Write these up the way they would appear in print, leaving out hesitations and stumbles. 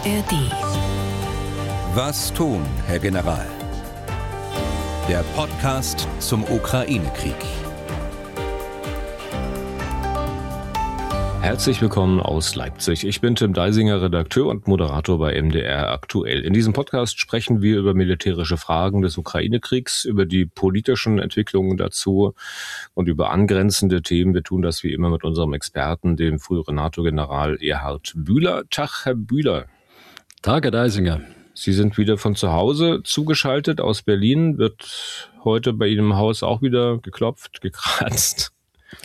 ARD. Was tun, Herr General? Der Podcast zum Ukraine-Krieg. Herzlich willkommen aus Leipzig. Ich bin Tim Deisinger, Redakteur und Moderator bei MDR Aktuell. In diesem Podcast sprechen wir über militärische Fragen des Ukraine-Kriegs, über die politischen Entwicklungen dazu und über angrenzende Themen. Wir tun das wie immer mit unserem Experten, dem früheren NATO-General Erhard Bühler. Tag, Herr Bühler. Tag, Herr Deisinger. Sie sind wieder von zu Hause zugeschaltet aus Berlin. Wird heute bei Ihnen im Haus auch wieder geklopft, gekratzt?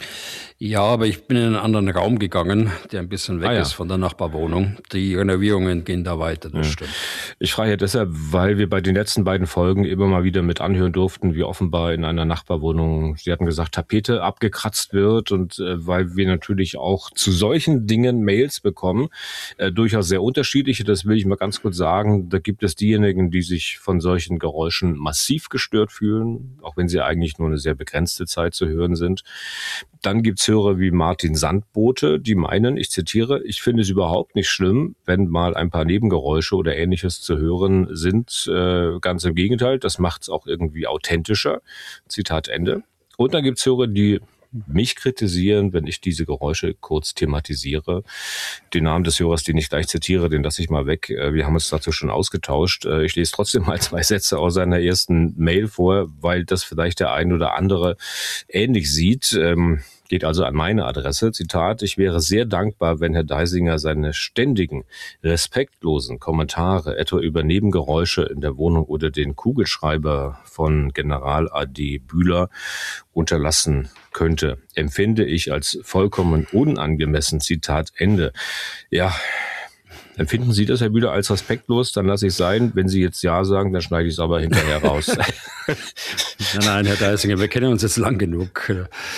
Ja, aber ich bin in einen anderen Raum gegangen, der ein bisschen weg ist von der Nachbarwohnung. Die Renovierungen gehen da weiter, das stimmt. Ich frage ja deshalb, weil wir bei den letzten beiden Folgen immer mal wieder mit anhören durften, wie offenbar in einer Nachbarwohnung, Sie hatten gesagt, Tapete abgekratzt wird und weil wir natürlich auch zu solchen Dingen Mails bekommen, durchaus sehr unterschiedliche, das will ich mal ganz kurz sagen. Da gibt es diejenigen, die sich von solchen Geräuschen massiv gestört fühlen, auch wenn sie eigentlich nur eine sehr begrenzte Zeit zu hören sind. Dann gibt's Hörer wie Martin Sandbote, die meinen, ich zitiere, ich finde es überhaupt nicht schlimm, wenn mal ein paar Nebengeräusche oder Ähnliches zu hören sind. Ganz im Gegenteil, das macht's auch irgendwie authentischer. Zitat Ende. Und dann gibt's Hörer, die mich kritisieren, wenn ich diese Geräusche kurz thematisiere. Den Namen des Hörers, den ich gleich zitiere, den lasse ich mal weg. Wir haben uns dazu schon ausgetauscht. Ich lese trotzdem mal 2 Sätze aus seiner ersten Mail vor, weil das vielleicht der ein oder andere ähnlich sieht. Geht also an meine Adresse. Zitat, ich wäre sehr dankbar, wenn Herr Deisinger seine ständigen, respektlosen Kommentare, etwa über Nebengeräusche in der Wohnung oder den Kugelschreiber von General A.D. Bühler, unterlassen könnte. Empfinde ich als vollkommen unangemessen. Zitat Ende. Ja, empfinden Sie das, Herr Bühler, als respektlos? Dann lasse ich es sein. Wenn Sie jetzt Ja sagen, dann schneide ich es aber hinterher raus. Nein, Herr Deisinger, wir kennen uns jetzt lang genug.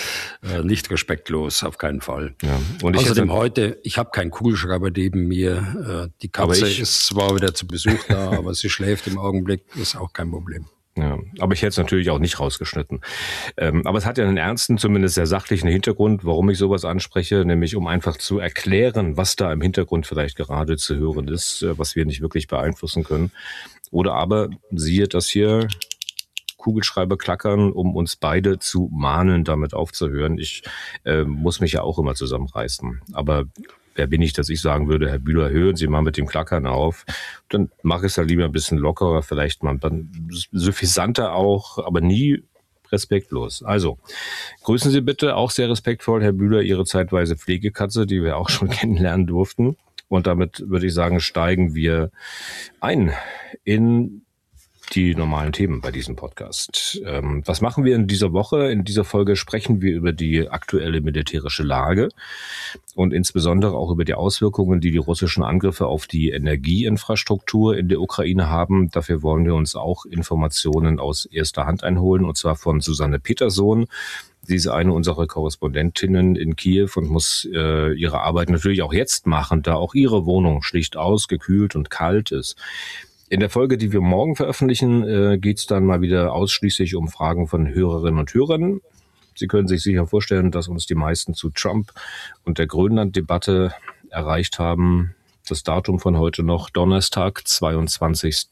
Nicht respektlos, auf keinen Fall. Ja. Und außerdem heute, ich habe keinen Kugelschreiber neben mir. Die Katze ist zwar wieder zu Besuch da, aber sie schläft im Augenblick, ist auch kein Problem. Ja, aber ich hätte es natürlich auch nicht rausgeschnitten. Aber es hat ja einen ernsten, zumindest sehr sachlichen Hintergrund, warum ich sowas anspreche, nämlich um einfach zu erklären, was da im Hintergrund vielleicht gerade zu hören ist, was wir nicht wirklich beeinflussen können. Oder aber siehe das hier, Kugelschreiber klackern, um uns beide zu mahnen, damit aufzuhören. Ich muss mich ja auch immer zusammenreißen. Aber wer bin ich, dass ich sagen würde, Herr Bühler, hören Sie mal mit dem Klackern auf. Dann mache ich es ja lieber ein bisschen lockerer, vielleicht mal suffisanter auch, aber nie respektlos. Also, grüßen Sie bitte auch sehr respektvoll, Herr Bühler, Ihre zeitweise Pflegekatze, die wir auch schon kennenlernen durften. Und damit würde ich sagen, steigen wir ein in die normalen Themen bei diesem Podcast. Was machen wir in dieser Woche? In dieser Folge sprechen wir über die aktuelle militärische Lage und insbesondere auch über die Auswirkungen, die die russischen Angriffe auf die Energieinfrastruktur in der Ukraine haben. Dafür wollen wir uns auch Informationen aus erster Hand einholen, und zwar von Susanne Petersohn. Sie ist eine unserer Korrespondentinnen in Kiew und muss ihre Arbeit natürlich auch jetzt machen, da auch ihre Wohnung schlicht ausgekühlt und kalt ist. In der Folge, die wir morgen veröffentlichen, geht es dann mal wieder ausschließlich um Fragen von Hörerinnen und Hörern. Sie können sich sicher vorstellen, dass uns die meisten zu Trump und der Grönland-Debatte erreicht haben. Das Datum von heute noch, Donnerstag, 22.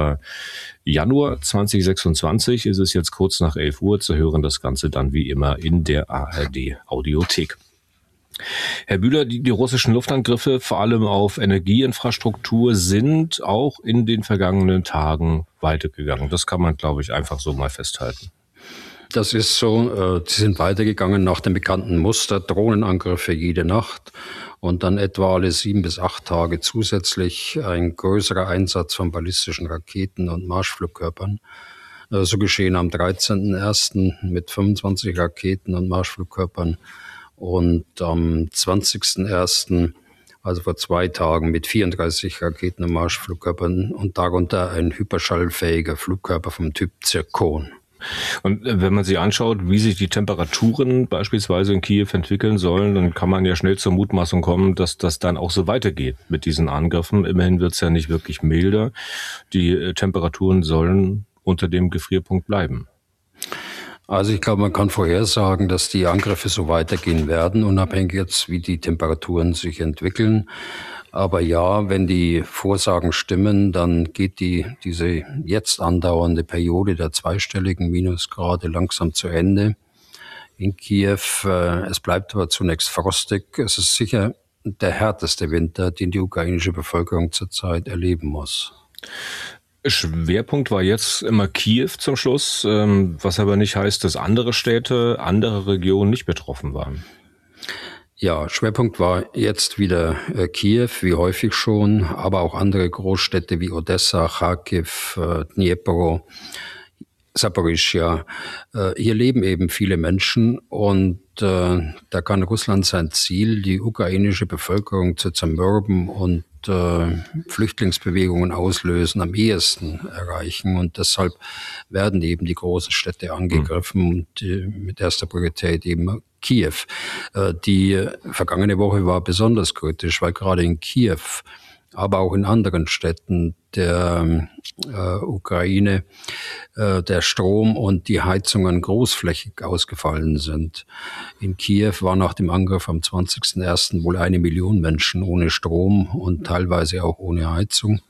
Januar 2026, ist es jetzt kurz nach 11 Uhr. Zu hören das Ganze dann wie immer in der ARD-Audiothek. Herr Bühler, die russischen Luftangriffe vor allem auf Energieinfrastruktur sind auch in den vergangenen Tagen weitergegangen. Das kann man, glaube ich, einfach so mal festhalten. Das ist so. Sie sind weitergegangen nach dem bekannten Muster, Drohnenangriffe jede Nacht und dann etwa alle 7 bis 8 Tage zusätzlich ein größerer Einsatz von ballistischen Raketen und Marschflugkörpern. So geschehen am 13.01. mit 25 Raketen und Marschflugkörpern. Und am 20.01., also vor 2 Tagen, mit 34 Raketen und Marschflugkörpern und darunter ein hyperschallfähiger Flugkörper vom Typ Zirkon. Und wenn man sich anschaut, wie sich die Temperaturen beispielsweise in Kiew entwickeln sollen, dann kann man ja schnell zur Mutmaßung kommen, dass das dann auch so weitergeht mit diesen Angriffen. Immerhin wird es ja nicht wirklich milder. Die Temperaturen sollen unter dem Gefrierpunkt bleiben. Also ich glaube, man kann vorhersagen, dass die Angriffe so weitergehen werden, unabhängig jetzt, wie die Temperaturen sich entwickeln. Aber ja, wenn die Vorsagen stimmen, dann geht diese jetzt andauernde Periode der zweistelligen Minusgrade langsam zu Ende in Kiew. Es bleibt aber zunächst frostig. Es ist sicher der härteste Winter, den die ukrainische Bevölkerung zurzeit erleben muss. Schwerpunkt war jetzt immer Kiew zum Schluss, was aber nicht heißt, dass andere Städte, andere Regionen nicht betroffen waren. Ja, Schwerpunkt war jetzt wieder Kiew, wie häufig schon, aber auch andere Großstädte wie Odessa, Kharkiv, Dnipro, Saporischschja. Hier leben eben viele Menschen und da kann Russland sein Ziel, die ukrainische Bevölkerung zu zermürben und Flüchtlingsbewegungen auslösen, am ehesten erreichen. Und deshalb werden eben die großen Städte angegriffen und mit erster Priorität eben Kiew. Die vergangene Woche war besonders kritisch, weil gerade in Kiew, aber auch in anderen Städten der Ukraine der Strom und die Heizungen großflächig ausgefallen sind. In Kiew war nach dem Angriff am 20.01. wohl 1 Million Menschen ohne Strom und teilweise auch ohne Heizung.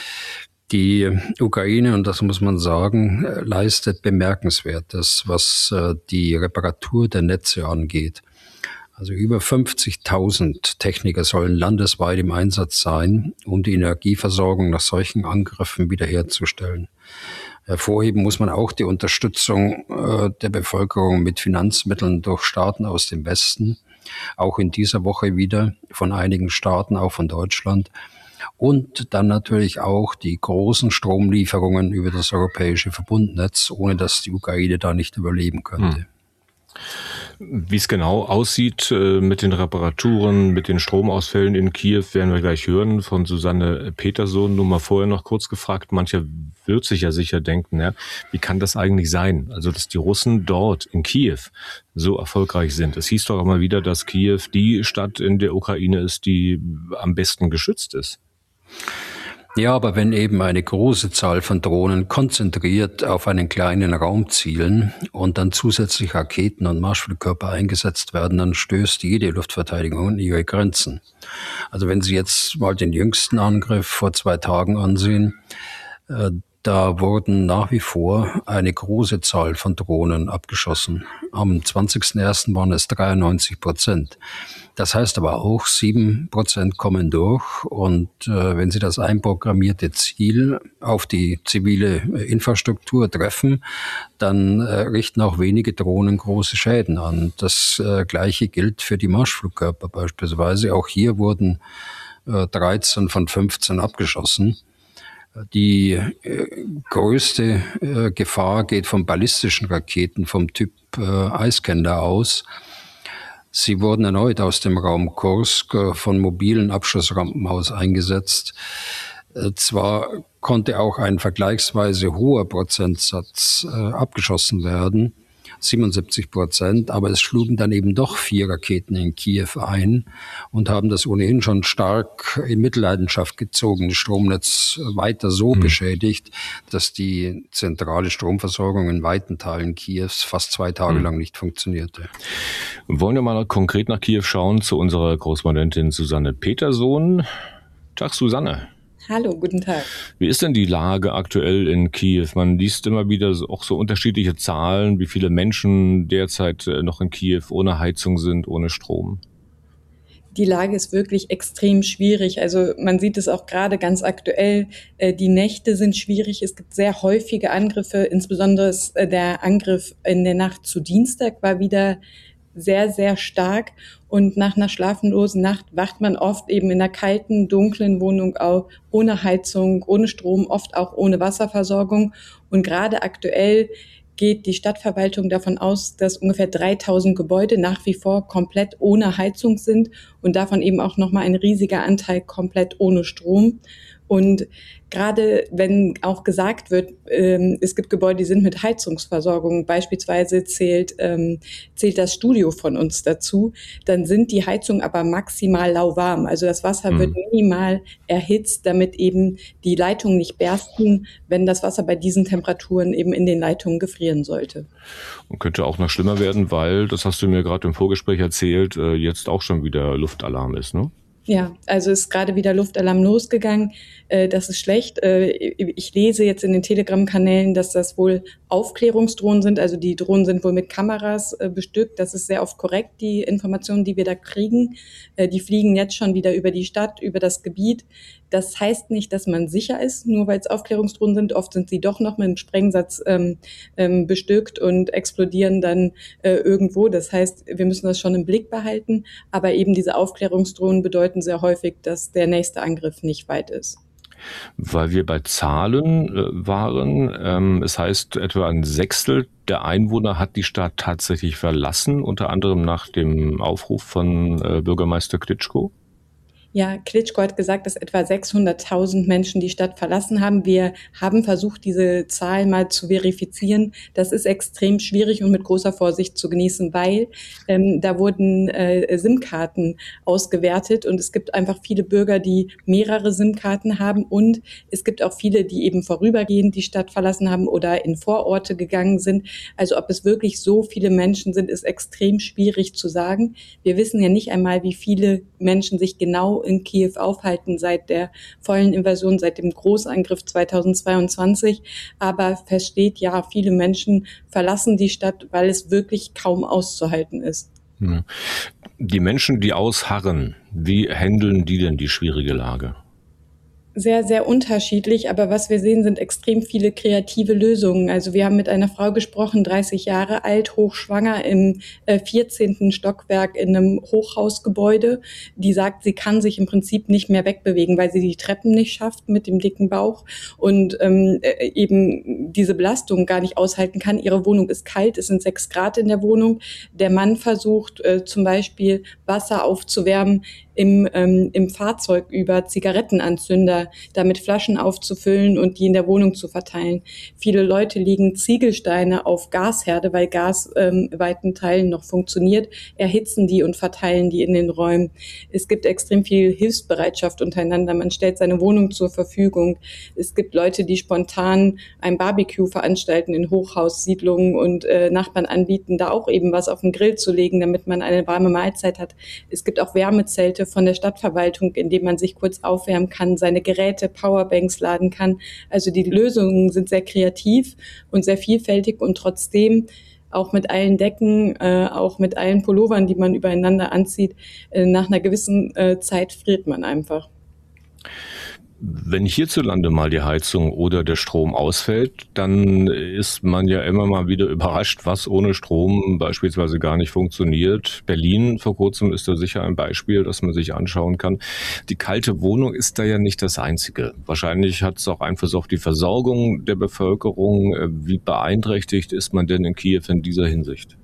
Die Ukraine, und das muss man sagen, leistet Bemerkenswertes, was die Reparatur der Netze angeht. Also über 50.000 Techniker sollen landesweit im Einsatz sein, um die Energieversorgung nach solchen Angriffen wiederherzustellen. Hervorheben muss man auch die Unterstützung der Bevölkerung mit Finanzmitteln durch Staaten aus dem Westen, auch in dieser Woche wieder von einigen Staaten, auch von Deutschland. Und dann natürlich auch die großen Stromlieferungen über das europäische Verbundnetz, ohne dass die Ukraine da nicht überleben könnte. Wie es genau aussieht mit den Reparaturen, mit den Stromausfällen in Kiew, werden wir gleich hören von Susanne Petersohn. Nur mal vorher noch kurz gefragt, mancher wird sich ja sicher denken, ja, wie kann das eigentlich sein? Also, dass die Russen dort in Kiew so erfolgreich sind. Es hieß doch auch mal wieder, dass Kiew die Stadt in der Ukraine ist, die am besten geschützt ist. Ja, aber wenn eben eine große Zahl von Drohnen konzentriert auf einen kleinen Raum zielen und dann zusätzlich Raketen und Marschflugkörper eingesetzt werden, dann stößt jede Luftverteidigung an ihre Grenzen. Also wenn Sie jetzt mal den jüngsten Angriff vor 2 Tagen ansehen, da wurden nach wie vor eine große Zahl von Drohnen abgeschossen. Am 20.01. waren es 93%. Das heißt aber auch, 7% kommen durch. Und wenn Sie das einprogrammierte Ziel auf die zivile Infrastruktur treffen, dann richten auch wenige Drohnen große Schäden an. Das Gleiche gilt für die Marschflugkörper beispielsweise. Auch hier wurden 13 von 15 abgeschossen. Die größte Gefahr geht von ballistischen Raketen vom Typ Iskander aus. Sie wurden erneut aus dem Raum Kursk von mobilen Abschussrampen aus eingesetzt. Zwar konnte auch ein vergleichsweise hoher Prozentsatz abgeschossen werden, 77%, aber es schlugen dann eben doch 4 Raketen in Kiew ein und haben das ohnehin schon stark in Mitleidenschaft gezogene Stromnetz weiter so beschädigt, dass die zentrale Stromversorgung in weiten Teilen Kiews fast 2 Tage lang nicht funktionierte. Wollen wir mal konkret nach Kiew schauen zu unserer Korrespondentin Susanne Petersohn. Tag, Susanne. Hallo, guten Tag. Wie ist denn die Lage aktuell in Kiew? Man liest immer wieder auch so unterschiedliche Zahlen, wie viele Menschen derzeit noch in Kiew ohne Heizung sind, ohne Strom. Die Lage ist wirklich extrem schwierig. Also man sieht es auch gerade ganz aktuell. Die Nächte sind schwierig. Es gibt sehr häufige Angriffe. Insbesondere der Angriff in der Nacht zu Dienstag war wieder sehr, sehr stark. Und nach einer schlaflosen Nacht wacht man oft eben in einer kalten, dunklen Wohnung auf, ohne Heizung, ohne Strom, oft auch ohne Wasserversorgung. Und gerade aktuell geht die Stadtverwaltung davon aus, dass ungefähr 3000 Gebäude nach wie vor komplett ohne Heizung sind und davon eben auch nochmal ein riesiger Anteil komplett ohne Strom. Und gerade wenn auch gesagt wird, es gibt Gebäude, die sind mit Heizungsversorgung, beispielsweise zählt das Studio von uns dazu, dann sind die Heizungen aber maximal lauwarm. Also das Wasser wird minimal erhitzt, damit eben die Leitungen nicht bersten, wenn das Wasser bei diesen Temperaturen eben in den Leitungen gefrieren sollte. Und könnte auch noch schlimmer werden, weil, das hast du mir gerade im Vorgespräch erzählt, jetzt auch schon wieder Luftalarm ist, ne? Ja, also ist gerade wieder Luftalarm losgegangen. Das ist schlecht. Ich lese jetzt in den Telegram-Kanälen, dass das wohl Aufklärungsdrohnen sind. Also die Drohnen sind wohl mit Kameras bestückt. Das ist sehr oft korrekt, die Informationen, die wir da kriegen. Die fliegen jetzt schon wieder über die Stadt, über das Gebiet. Das heißt nicht, dass man sicher ist, nur weil es Aufklärungsdrohnen sind. Oft sind sie doch noch mit einem Sprengsatz bestückt und explodieren dann irgendwo. Das heißt, wir müssen das schon im Blick behalten. Aber eben diese Aufklärungsdrohnen bedeuten sehr häufig, dass der nächste Angriff nicht weit ist. Weil wir bei Zahlen waren, es heißt, etwa ein Sechstel der Einwohner hat die Stadt tatsächlich verlassen, unter anderem nach dem Aufruf von Bürgermeister Klitschko. Ja, Klitschko hat gesagt, dass etwa 600.000 Menschen die Stadt verlassen haben. Wir haben versucht, diese Zahl mal zu verifizieren. Das ist extrem schwierig und mit großer Vorsicht zu genießen, weil da wurden SIM-Karten ausgewertet und es gibt einfach viele Bürger, die mehrere SIM-Karten haben und es gibt auch viele, die eben vorübergehend die Stadt verlassen haben oder in Vororte gegangen sind. Also ob es wirklich so viele Menschen sind, ist extrem schwierig zu sagen. Wir wissen ja nicht einmal, wie viele Menschen sich genau in Kiew aufhalten seit der vollen Invasion, seit dem Großangriff 2022. Aber feststeht, ja, viele Menschen verlassen die Stadt, weil es wirklich kaum auszuhalten ist. Die Menschen, die ausharren, wie handeln die denn die schwierige Lage? Sehr, sehr unterschiedlich, aber was wir sehen, sind extrem viele kreative Lösungen. Also wir haben mit einer Frau gesprochen, 30 Jahre alt, hochschwanger, im 14. Stockwerk in einem Hochhausgebäude, die sagt, sie kann sich im Prinzip nicht mehr wegbewegen, weil sie die Treppen nicht schafft mit dem dicken Bauch und eben diese Belastung gar nicht aushalten kann. Ihre Wohnung ist kalt, es sind 6 Grad in der Wohnung. Der Mann versucht zum Beispiel Wasser aufzuwärmen im Fahrzeug über Zigarettenanzünder, damit Flaschen aufzufüllen und die in der Wohnung zu verteilen. Viele Leute legen Ziegelsteine auf Gasherde, weil Gas weiten Teilen noch funktioniert, erhitzen die und verteilen die in den Räumen. Es gibt extrem viel Hilfsbereitschaft untereinander. Man stellt seine Wohnung zur Verfügung. Es gibt Leute, die spontan ein Barbecue veranstalten in Hochhaussiedlungen und Nachbarn anbieten, da auch eben was auf den Grill zu legen, damit man eine warme Mahlzeit hat. Es gibt auch Wärmezelte von der Stadtverwaltung, in dem man sich kurz aufwärmen kann, seine Geräte, Powerbanks laden kann. Also die Lösungen sind sehr kreativ und sehr vielfältig und trotzdem auch mit allen Decken, auch mit allen Pullovern, die man übereinander anzieht, nach einer gewissen Zeit friert man einfach. Wenn hierzulande mal die Heizung oder der Strom ausfällt, dann ist man ja immer mal wieder überrascht, was ohne Strom beispielsweise gar nicht funktioniert. Berlin vor kurzem ist da sicher ein Beispiel, das man sich anschauen kann. Die kalte Wohnung ist da ja nicht das Einzige. Wahrscheinlich hat es auch Einfluss auf die Versorgung der Bevölkerung. Wie beeinträchtigt ist man denn in Kiew in dieser Hinsicht?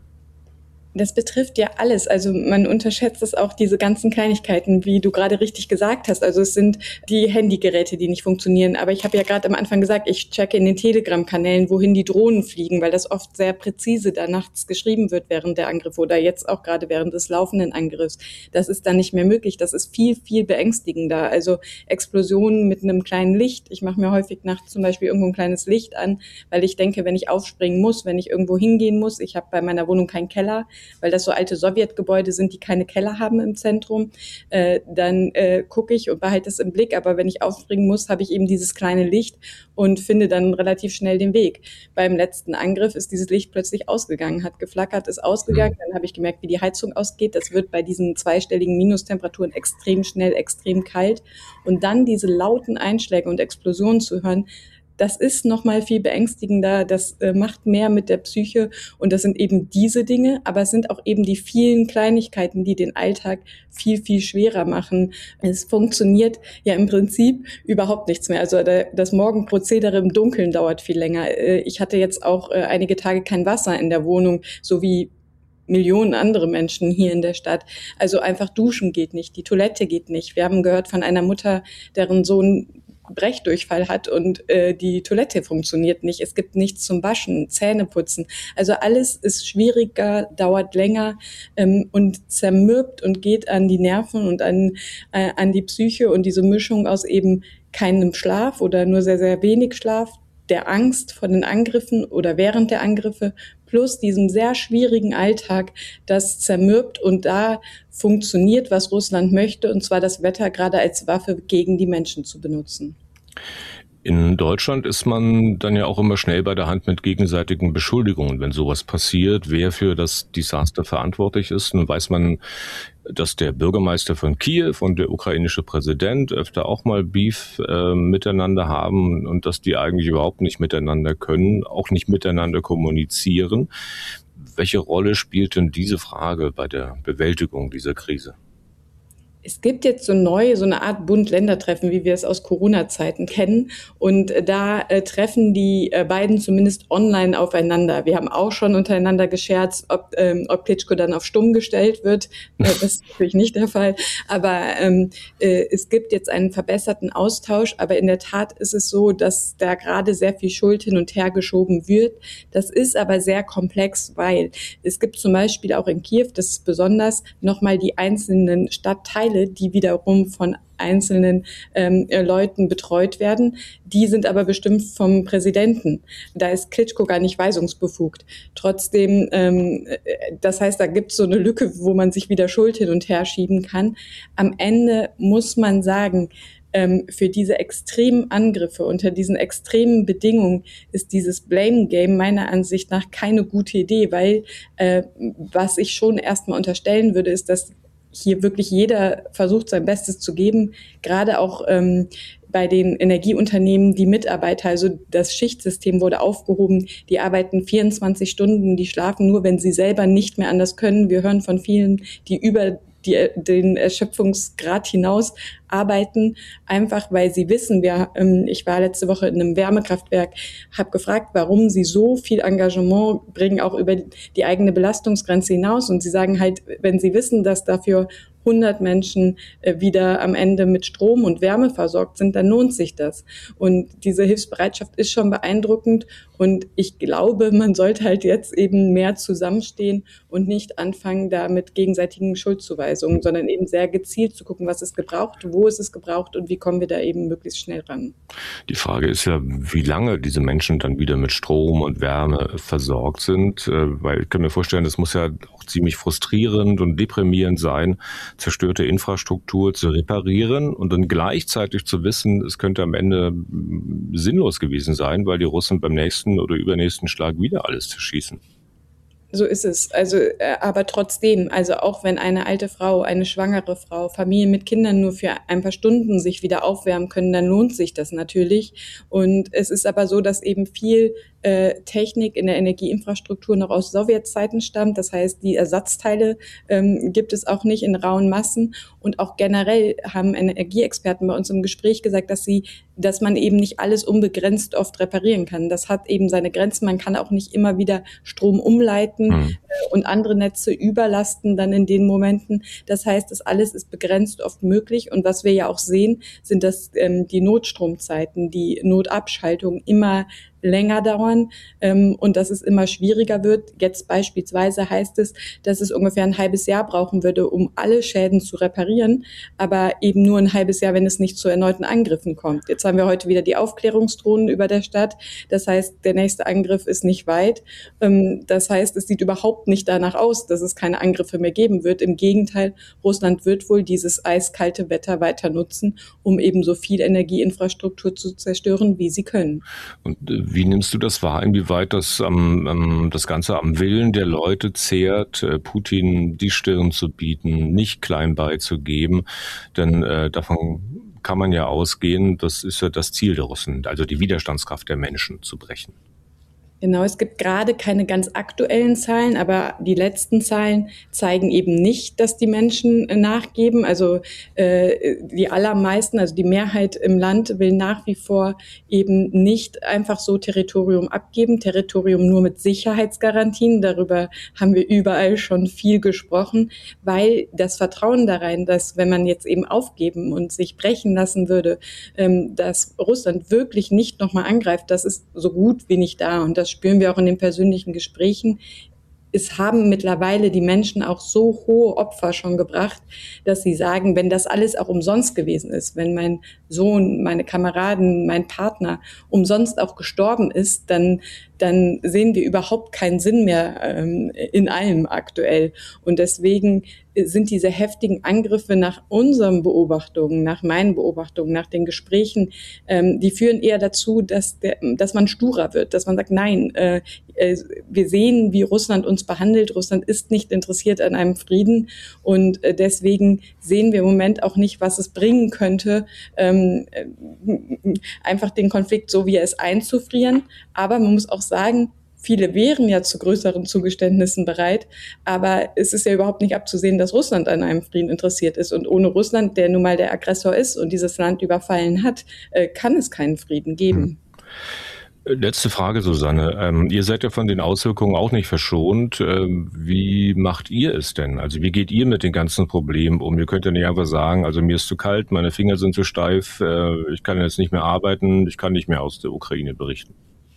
Das betrifft ja alles. Also man unterschätzt es auch, diese ganzen Kleinigkeiten, wie du gerade richtig gesagt hast. Also es sind die Handygeräte, die nicht funktionieren. Aber ich habe ja gerade am Anfang gesagt, ich checke in den Telegram-Kanälen, wohin die Drohnen fliegen, weil das oft sehr präzise da nachts geschrieben wird während der Angriffe oder jetzt auch gerade während des laufenden Angriffs. Das ist dann nicht mehr möglich. Das ist viel, viel beängstigender. Also Explosionen mit einem kleinen Licht. Ich mache mir häufig nachts zum Beispiel irgendwo ein kleines Licht an, weil ich denke, wenn ich aufspringen muss, wenn ich irgendwo hingehen muss, ich habe bei meiner Wohnung keinen Keller, weil das so alte Sowjetgebäude sind, die keine Keller haben im Zentrum, dann gucke ich und behalte es im Blick. Aber wenn ich aufspringen muss, habe ich eben dieses kleine Licht und finde dann relativ schnell den Weg. Beim letzten Angriff ist dieses Licht plötzlich ausgegangen, hat geflackert, ist ausgegangen. Dann habe ich gemerkt, wie die Heizung ausgeht. Das wird bei diesen zweistelligen Minustemperaturen extrem schnell, extrem kalt. Und dann diese lauten Einschläge und Explosionen zu hören, das ist noch mal viel beängstigender, das macht mehr mit der Psyche und das sind eben diese Dinge, aber es sind auch eben die vielen Kleinigkeiten, die den Alltag viel, viel schwerer machen. Es funktioniert ja im Prinzip überhaupt nichts mehr. Also das Morgenprozedere im Dunkeln dauert viel länger. Ich hatte jetzt auch einige Tage kein Wasser in der Wohnung, so wie Millionen andere Menschen hier in der Stadt. Also einfach duschen geht nicht, die Toilette geht nicht. Wir haben gehört von einer Mutter, deren Sohn Brechdurchfall hat und die Toilette funktioniert nicht. Es gibt nichts zum Waschen, Zähne putzen. Also alles ist schwieriger, dauert länger und zermürbt und geht an die Nerven und an die Psyche und diese Mischung aus eben keinem Schlaf oder nur sehr, sehr wenig Schlaf, der Angst vor den Angriffen oder während der Angriffe plus diesem sehr schwierigen Alltag, das zermürbt und da funktioniert, was Russland möchte, und zwar das Wetter gerade als Waffe gegen die Menschen zu benutzen. In Deutschland ist man dann ja auch immer schnell bei der Hand mit gegenseitigen Beschuldigungen, wenn sowas passiert, wer für das Desaster verantwortlich ist. Nun weiß man, dass der Bürgermeister von Kiew und der ukrainische Präsident öfter auch mal Beef miteinander haben und dass die eigentlich überhaupt nicht miteinander können, auch nicht miteinander kommunizieren. Welche Rolle spielt denn diese Frage bei der Bewältigung dieser Krise? Es gibt jetzt so eine Art Bund-Länder-Treffen, wie wir es aus Corona-Zeiten kennen. Und da treffen die beiden zumindest online aufeinander. Wir haben auch schon untereinander gescherzt, ob Klitschko dann auf stumm gestellt wird. Das ist natürlich nicht der Fall. Aber es gibt jetzt einen verbesserten Austausch. Aber in der Tat ist es so, dass da gerade sehr viel Schuld hin und her geschoben wird. Das ist aber sehr komplex, weil es gibt zum Beispiel auch in Kiew, das ist besonders, nochmal die einzelnen Stadtteile, die wiederum von einzelnen Leuten betreut werden. Die sind aber bestimmt vom Präsidenten. Da ist Klitschko gar nicht weisungsbefugt. Trotzdem, das heißt, da gibt es so eine Lücke, wo man sich wieder Schuld hin und her schieben kann. Am Ende muss man sagen, für diese extremen Angriffe unter diesen extremen Bedingungen ist dieses Blame Game meiner Ansicht nach keine gute Idee, weil was ich schon erstmal unterstellen würde, ist, dass hier wirklich jeder versucht, sein Bestes zu geben, gerade auch bei den Energieunternehmen, die Mitarbeiter, also das Schichtsystem wurde aufgehoben, die arbeiten 24 Stunden, die schlafen nur, wenn sie selber nicht mehr anders können. Wir hören von vielen, die über den Erschöpfungsgrad hinaus arbeiten, einfach weil sie wissen, ich war letzte Woche in einem Wärmekraftwerk, habe gefragt, warum sie so viel Engagement bringen, auch über die eigene Belastungsgrenze hinaus, und sie sagen halt, wenn sie wissen, dass dafür 100 Menschen wieder am Ende mit Strom und Wärme versorgt sind, dann lohnt sich das. Und diese Hilfsbereitschaft ist schon beeindruckend. Und ich glaube, man sollte halt jetzt eben mehr zusammenstehen und nicht anfangen, da mit gegenseitigen Schuldzuweisungen, sondern eben sehr gezielt zu gucken, was ist gebraucht, wo ist es gebraucht und wie kommen wir da eben möglichst schnell ran. Die Frage ist ja, wie lange diese Menschen dann wieder mit Strom und Wärme versorgt sind, weil ich kann mir vorstellen, das muss ja auch ziemlich frustrierend und deprimierend sein, zerstörte Infrastruktur zu reparieren und dann gleichzeitig zu wissen, es könnte am Ende sinnlos gewesen sein, weil die Russen beim nächsten oder übernächsten Schlag wieder alles zerschießen. So ist es. Also, aber trotzdem, also auch wenn eine alte Frau, eine schwangere Frau, Familien mit Kindern nur für ein paar Stunden sich wieder aufwärmen können, dann lohnt sich das natürlich. Und es ist aber so, dass eben viel Technik in der Energieinfrastruktur noch aus Sowjetzeiten stammt. Das heißt, die Ersatzteile gibt es auch nicht in rauen Massen. Und auch generell haben Energieexperten bei uns im Gespräch gesagt, dass man eben nicht alles unbegrenzt oft reparieren kann. Das hat eben seine Grenzen. Man kann auch nicht immer wieder Strom umleiten und andere Netze überlasten dann in den Momenten. Das heißt, das alles ist begrenzt oft möglich. Und was wir ja auch sehen, sind, dass die Notstromzeiten, die Notabschaltung immer länger dauern und dass es immer schwieriger wird. Jetzt beispielsweise heißt es, dass es ungefähr ein halbes Jahr brauchen würde, um alle Schäden zu reparieren, aber eben nur ein halbes Jahr, wenn es nicht zu erneuten Angriffen kommt. Jetzt haben wir heute wieder die Aufklärungsdrohnen über der Stadt. Das heißt, der nächste Angriff ist nicht weit. Das heißt, es sieht überhaupt nicht danach aus, dass es keine Angriffe mehr geben wird. Im Gegenteil, Russland wird wohl dieses eiskalte Wetter weiter nutzen, um eben so viel Energieinfrastruktur zu zerstören, wie sie können. Und wie nimmst du das wahr, inwieweit das Ganze am Willen der Leute zehrt, Putin die Stirn zu bieten, nicht klein beizugeben? Denn davon kann man ja ausgehen, das ist ja das Ziel der Russen, also die Widerstandskraft der Menschen zu brechen. Genau, es gibt gerade keine ganz aktuellen Zahlen, aber die letzten Zahlen zeigen eben nicht, dass die Menschen nachgeben. Also die allermeisten, also die Mehrheit im Land will nach wie vor eben nicht einfach so Territorium abgeben, Territorium nur mit Sicherheitsgarantien. Darüber haben wir überall schon viel gesprochen, weil das Vertrauen da rein, dass wenn man jetzt eben aufgeben und sich brechen lassen würde, dass Russland wirklich nicht nochmal angreift, das ist so gut wie nicht da. Und das spüren wir auch in den persönlichen Gesprächen. es haben mittlerweile die Menschen auch so hohe Opfer schon gebracht, dass sie sagen, wenn das alles auch umsonst gewesen ist, wenn mein Sohn, meine Kameraden, mein Partner umsonst auch gestorben ist, dann sehen wir überhaupt keinen Sinn mehr in allem aktuell. Und deswegen sind diese heftigen Angriffe nach unseren Beobachtungen, nach meinen Beobachtungen, nach den Gesprächen, die führen eher dazu, dass man sturer wird, dass man sagt, nein, wir sehen, wie Russland uns behandelt. Russland ist nicht interessiert an einem Frieden und deswegen sehen wir im Moment auch nicht, was es bringen könnte, einfach den Konflikt so wie er ist einzufrieren. Aber man muss auch sagen, viele wären ja zu größeren Zugeständnissen bereit, aber es ist ja überhaupt nicht abzusehen, dass Russland an einem Frieden interessiert ist. Und ohne Russland, der nun mal der Aggressor ist und dieses Land überfallen hat, kann es keinen Frieden geben. Letzte Frage, Susanne. Ihr seid ja von den Auswirkungen auch nicht verschont. Wie macht ihr es denn? Also wie geht ihr mit den ganzen Problemen um? Ihr könnt ja nicht einfach sagen, also mir ist zu kalt, meine Finger sind zu steif, ich kann jetzt nicht mehr arbeiten, ich kann nicht mehr aus der Ukraine berichten.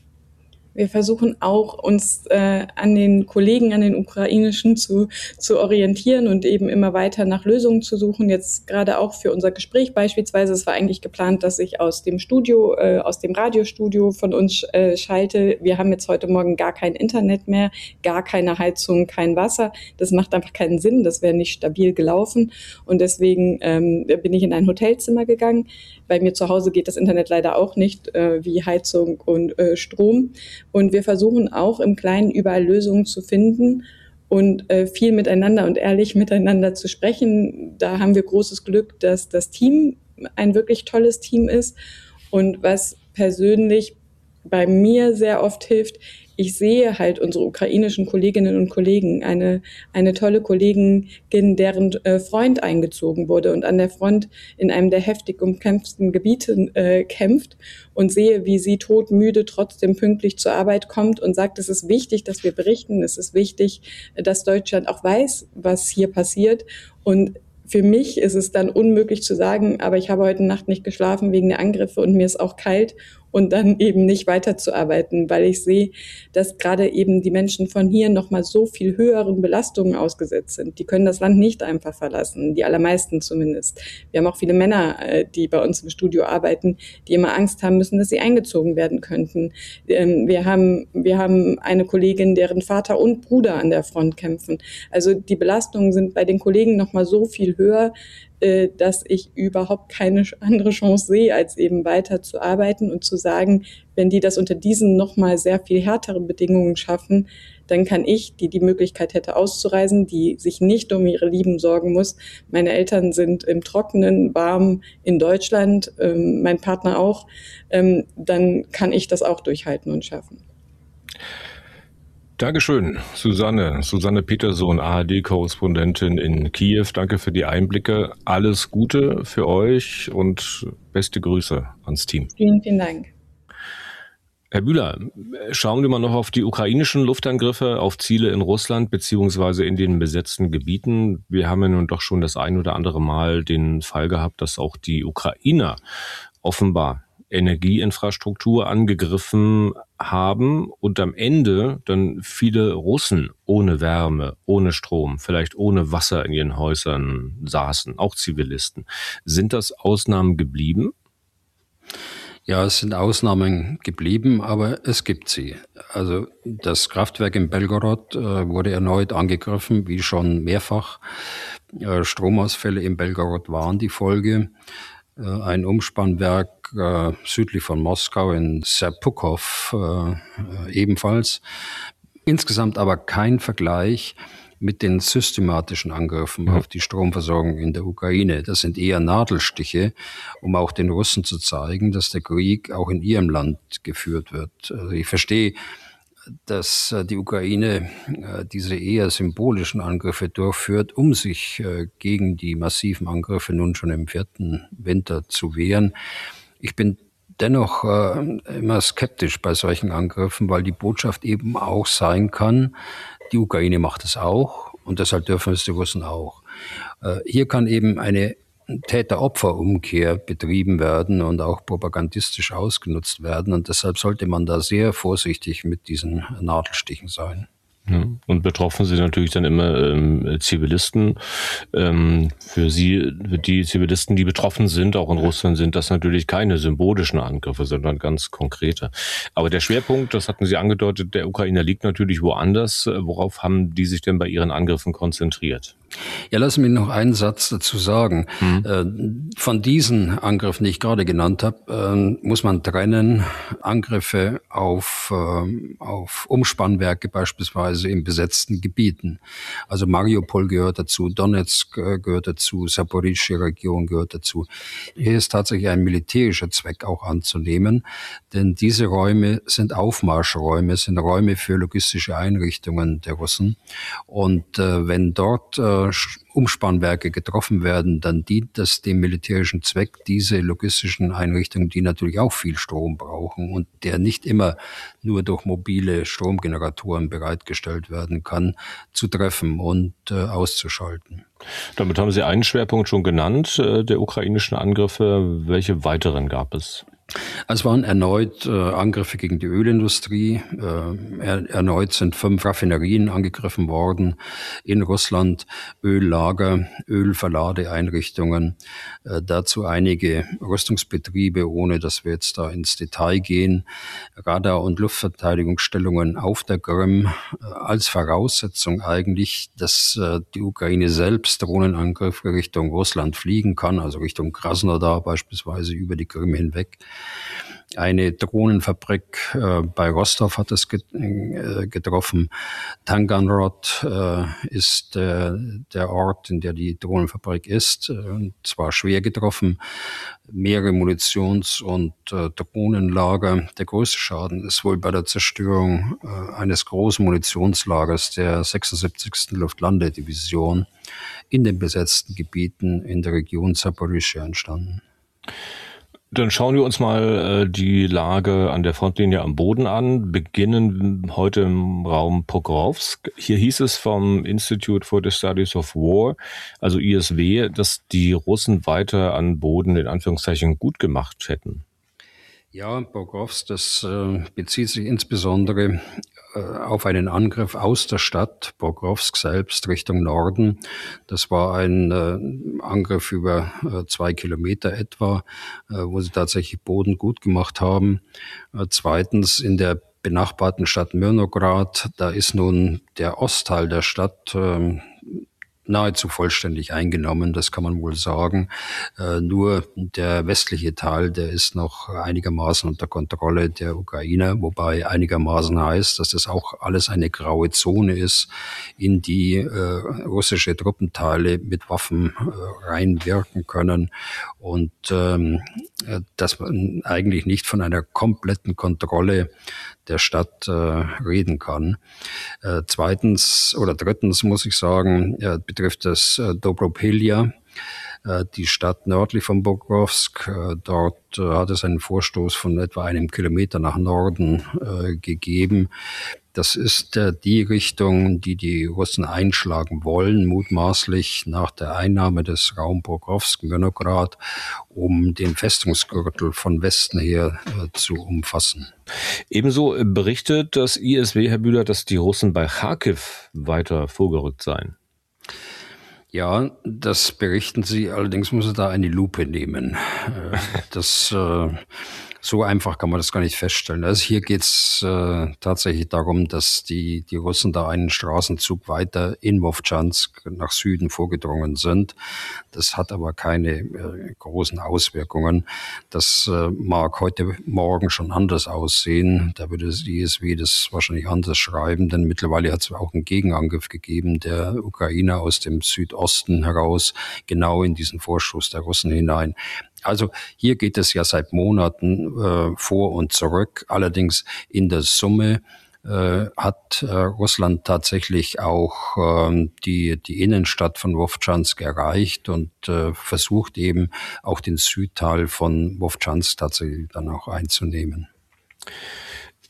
Wir versuchen auch, uns an den Kollegen, an den ukrainischen zu orientieren und eben immer weiter nach Lösungen zu suchen. Jetzt gerade auch für unser Gespräch beispielsweise. Es war eigentlich geplant, dass ich aus dem Studio, aus dem Radiostudio von uns schalte. Wir haben jetzt heute Morgen gar kein Internet mehr, gar keine Heizung, kein Wasser. Das macht einfach keinen Sinn. Das wäre nicht stabil gelaufen. Und deswegen bin ich in ein Hotelzimmer gegangen. Bei mir zu Hause geht das Internet leider auch nicht, wie Heizung und Strom. Und wir versuchen auch im Kleinen überall Lösungen zu finden und viel miteinander und ehrlich miteinander zu sprechen. Da haben wir großes Glück, dass das Team ein wirklich tolles Team ist. Und was persönlich bei mir sehr oft hilft, ich sehe halt unsere ukrainischen Kolleginnen und Kollegen, eine tolle Kollegin, deren Freund eingezogen wurde und an der Front in einem der heftig umkämpften Gebiete kämpft und sehe, wie sie todmüde trotzdem pünktlich zur Arbeit kommt und sagt, es ist wichtig, dass wir berichten, es ist wichtig, dass Deutschland auch weiß, was hier passiert. Und für mich ist es dann unmöglich zu sagen, aber ich habe heute Nacht nicht geschlafen wegen der Angriffe und mir ist auch kalt und dann eben nicht weiterzuarbeiten, weil ich sehe, dass gerade eben die Menschen von hier nochmal so viel höheren Belastungen ausgesetzt sind. Die können das Land nicht einfach verlassen, die allermeisten zumindest. Wir haben auch viele Männer, die bei uns im Studio arbeiten, die immer Angst haben müssen, dass sie eingezogen werden könnten. Wir haben eine Kollegin, deren Vater und Bruder an der Front kämpfen. Also die Belastungen sind bei den Kollegen nochmal so viel höher, dass ich überhaupt keine andere Chance sehe, als eben weiter zu arbeiten und zu sagen, wenn die das unter diesen nochmal sehr viel härteren Bedingungen schaffen, dann kann ich, die Möglichkeit hätte auszureisen, die sich nicht um ihre Lieben sorgen muss. Meine Eltern sind im Trockenen, warm in Deutschland, mein Partner auch, dann kann ich das auch durchhalten und schaffen. Dankeschön, Susanne Petersohn, ARD-Korrespondentin in Kiew. Danke für die Einblicke. Alles Gute für euch und beste Grüße ans Team. Vielen, vielen Dank. Herr Bühler, schauen wir mal noch auf die ukrainischen Luftangriffe auf Ziele in Russland beziehungsweise in den besetzten Gebieten. Wir haben ja nun doch schon das ein oder andere Mal den Fall gehabt, dass auch die Ukrainer offenbar Energieinfrastruktur angegriffen haben und am Ende dann viele Russen ohne Wärme, ohne Strom, vielleicht ohne Wasser in ihren Häusern saßen, auch Zivilisten. Sind das Ausnahmen geblieben? Ja, es sind Ausnahmen geblieben, aber es gibt sie. Also das Kraftwerk in Belgorod wurde erneut angegriffen, wie schon mehrfach. Stromausfälle in Belgorod waren die Folge. Ein Umspannwerk südlich von Moskau in Serpukhov ebenfalls. Insgesamt aber kein Vergleich mit den systematischen Angriffen auf die Stromversorgung in der Ukraine. Das sind eher Nadelstiche, um auch den Russen zu zeigen, dass der Krieg auch in ihrem Land geführt wird. Also ich verstehe, dass die Ukraine diese eher symbolischen Angriffe durchführt, um sich gegen die massiven Angriffe nun schon im 4. Winter zu wehren. Ich bin dennoch immer skeptisch bei solchen Angriffen, weil die Botschaft eben auch sein kann, die Ukraine macht es auch und deshalb dürfen es die Russen auch. Hier kann eben eine Täter-Opfer-Umkehr betrieben werden und auch propagandistisch ausgenutzt werden. Und deshalb sollte man da sehr vorsichtig mit diesen Nadelstichen sein. Ja, und betroffen sind natürlich dann immer Zivilisten. Für die Zivilisten, die betroffen sind, auch in Russland, sind das natürlich keine symbolischen Angriffe, sondern ganz konkrete. Aber der Schwerpunkt, das hatten Sie angedeutet, der Ukrainer liegt natürlich woanders. Worauf haben die sich denn bei ihren Angriffen konzentriert? Ja, lass mich noch einen Satz dazu sagen. Von diesen Angriffen, die ich gerade genannt habe, muss man trennen Angriffe auf Umspannwerke beispielsweise in besetzten Gebieten. Also Mariupol gehört dazu, Donetsk gehört dazu, Saporischschja Region gehört dazu. Hier ist tatsächlich ein militärischer Zweck auch anzunehmen, denn diese Räume sind Aufmarschräume, sind Räume für logistische Einrichtungen der Russen. Und wenn dort Umspannwerke getroffen werden, dann dient das dem militärischen Zweck, diese logistischen Einrichtungen, die natürlich auch viel Strom brauchen und der nicht immer nur durch mobile Stromgeneratoren bereitgestellt werden kann, zu treffen und auszuschalten. Damit haben Sie einen Schwerpunkt schon genannt, der ukrainischen Angriffe. Welche weiteren gab es? Es waren erneut Angriffe gegen die Ölindustrie. Erneut sind 5 Raffinerien angegriffen worden in Russland, Öllager, Ölverladeeinrichtungen, dazu einige Rüstungsbetriebe, ohne dass wir jetzt da ins Detail gehen, Radar- und Luftverteidigungsstellungen auf der Krim, als Voraussetzung eigentlich, dass die Ukraine selbst Drohnenangriffe Richtung Russland fliegen kann, also Richtung Krasnodar beispielsweise über die Krim hinweg. Eine Drohnenfabrik bei Rostov hat es getroffen. Taganrog ist der Ort, in der die Drohnenfabrik ist, und zwar schwer getroffen. Mehrere Munitions- und Drohnenlager. Der größte Schaden ist wohl bei der Zerstörung eines großen Munitionslagers der 76. Luftlandedivision in den besetzten Gebieten in der Region Saporischschja entstanden. Dann schauen wir uns mal die Lage an der Frontlinie am Boden an. Beginnen heute im Raum Pokrovsk. Hier hieß es vom Institute for the Studies of War, also ISW, dass die Russen weiter an Boden in Anführungszeichen gut gemacht hätten. Ja, Pokrovsk, das bezieht sich insbesondere auf einen Angriff aus der Stadt Pokrovsk selbst Richtung Norden. Das war ein Angriff über 2 Kilometer etwa, wo sie tatsächlich Boden gut gemacht haben. Zweitens in der benachbarten Stadt Mirnograd, da ist nun der Ostteil der Stadt nahezu vollständig eingenommen, das kann man wohl sagen. Nur der westliche Teil, der ist noch einigermaßen unter Kontrolle der Ukrainer, wobei einigermaßen heißt, dass das auch alles eine graue Zone ist, in die russische Truppenteile mit Waffen reinwirken können und dass man eigentlich nicht von einer kompletten Kontrolle der Stadt reden kann. Drittens muss ich sagen, betrifft das Dobropilja, die Stadt nördlich von Pokrovsk. Dort hat es einen Vorstoß von etwa 1 Kilometer nach Norden gegeben. Das ist die Richtung, die die Russen einschlagen wollen, mutmaßlich nach der Einnahme des Raum Pokrovsk-Mirnograd, um den Festungsgürtel von Westen her zu umfassen. Ebenso berichtet das ISW, Herr Bühler, dass die Russen bei Charkiw weiter vorgerückt seien. Ja, das berichten sie. Allerdings muss es da eine Lupe nehmen. So einfach kann man das gar nicht feststellen. Also hier geht's tatsächlich darum, dass die Russen da einen Straßenzug weiter in Wowtschansk nach Süden vorgedrungen sind. Das hat aber keine großen Auswirkungen. Das mag heute Morgen schon anders aussehen. Da würde das ISW das wahrscheinlich anders schreiben, denn mittlerweile hat es auch einen Gegenangriff gegeben der Ukrainer aus dem Südosten heraus, genau in diesen Vorstoß der Russen hinein. Also hier geht es ja seit Monaten vor und zurück. Allerdings in der Summe hat Russland tatsächlich auch die Innenstadt von Wowtschansk erreicht und versucht eben auch den Südteil von Wowtschansk tatsächlich dann auch einzunehmen.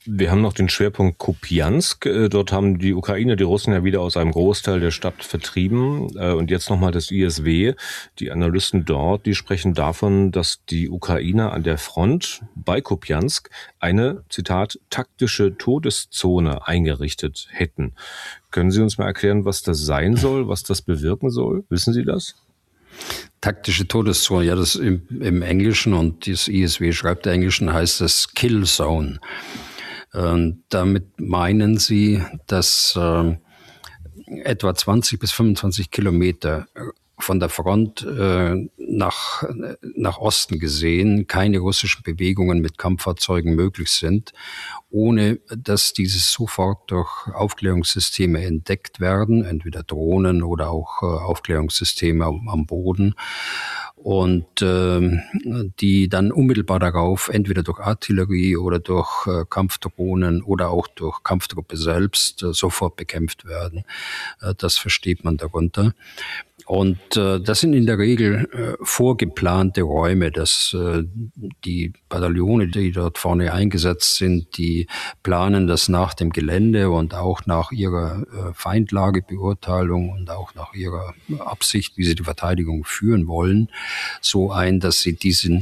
Wir haben noch den Schwerpunkt Kupiansk. Dort haben die Russen ja wieder aus einem Großteil der Stadt vertrieben. Und jetzt nochmal das ISW. Die Analysten dort, die sprechen davon, dass die Ukrainer an der Front bei Kupiansk eine, Zitat, taktische Todeszone eingerichtet hätten. Können Sie uns mal erklären, was das sein soll, was das bewirken soll? Wissen Sie das? Taktische Todeszone, ja, das im Englischen, und das ISW schreibt der Englischen, heißt das Kill Zone. Damit meinen sie, dass etwa 20 bis 25 Kilometer von der Front nach Osten gesehen keine russischen Bewegungen mit Kampffahrzeugen möglich sind, ohne dass diese sofort durch Aufklärungssysteme entdeckt werden, entweder Drohnen oder auch Aufklärungssysteme am Boden. Und die dann unmittelbar darauf entweder durch Artillerie oder durch Kampfdrohnen oder auch durch Kampftruppe selbst sofort bekämpft werden. Das versteht man darunter. Und das sind in der Regel vorgeplante Räume, dass die Bataillone, die dort vorne eingesetzt sind, die planen das nach dem Gelände und auch nach ihrer Feindlagebeurteilung und auch nach ihrer Absicht, wie sie die Verteidigung führen wollen, so ein, dass sie